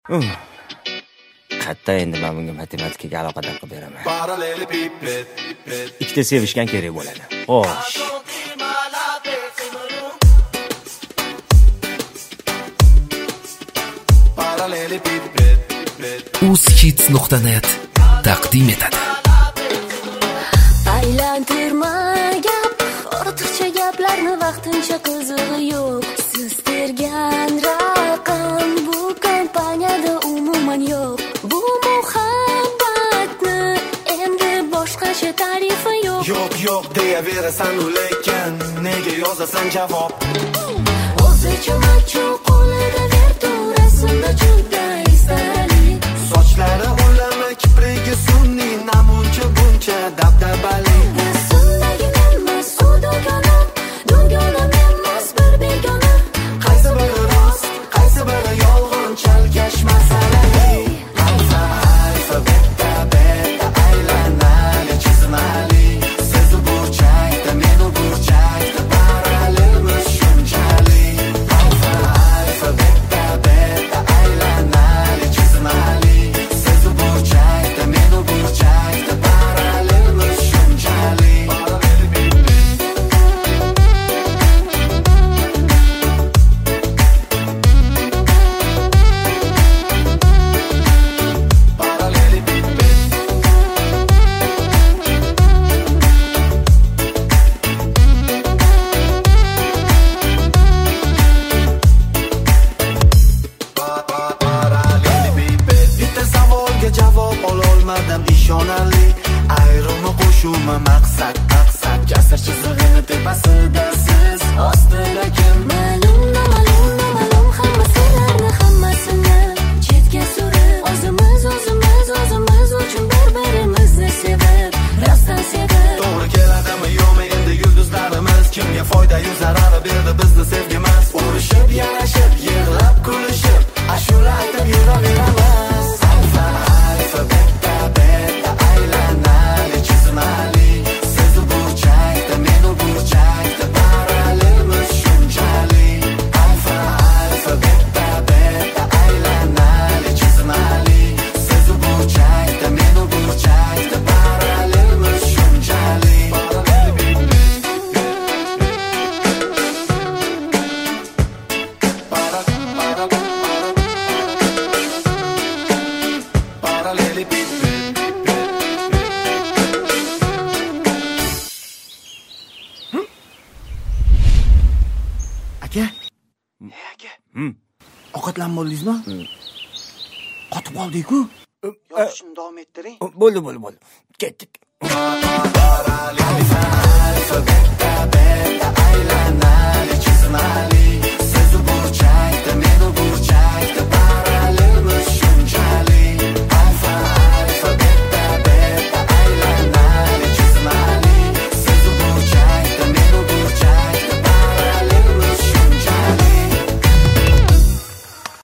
Qatta endi men bunga matematikaga aloqador qilib beraman. Ikkita sevishgan kerak bo'ladi. Xo'sh. uzhits.net taqdim etadi. Aylantirma gap, ortiqcha gaplarni vaqtincha qizig'i yo'q. Siz tergan raqam bu kompaniyada umuman yo'q. Bu muhabbatni endi boshqacha tarifi yo'q. Yo'q deyaverasan u lekin nega yozasan javob? O'zicha macho qo'lida verturasimda juda istarali. Sochlari o'lama kiprigi sunniy, namuncha buncha dabdabali. Rasmdagina emas u dugona emas bir begona. Qaysi biri rost, qaysi biri yolg'on, chalkash masalali. Alfa beta aylanali chizmali. Siz u burchakda, men u burchakda, parallelmiz shunchali. Alfa beta aylanali chizmali. Siz u burchakda, men u burchakda, parallelmiz shunchali. Bitta savolga javob ololmadim ishonarli. Ayrimi qo'shuvmi maqsad jasur chizig'ini tepasida siz, ostida kim? Ma'lum hamma sirlarni hammasini chetga surib, o'zimiz uchun bir-birimizni sevib, rostdan sevib. To'g'ri keladimi yo'qmi endi yulduzlarimiz? Kimga foyda-yu zarari berdi bizni sevgimiz? Urushib, yarashib, yig'lab, kulishib, ashula aytib yuraveramiz. Alfa beta aylanali chizmali. Siz u burchakda, men u burchakda, parallelmiz shunchali. Alfa beta aylanali chizmali. Siz u burchakda, men u burchakda, parallelmiz shunchali. Aka? Aka. Ovqatlanib bo'ldingizmi? Qotib qoldik-ku. Yozishni davom ettiring. Bo'ldi. Ketdik.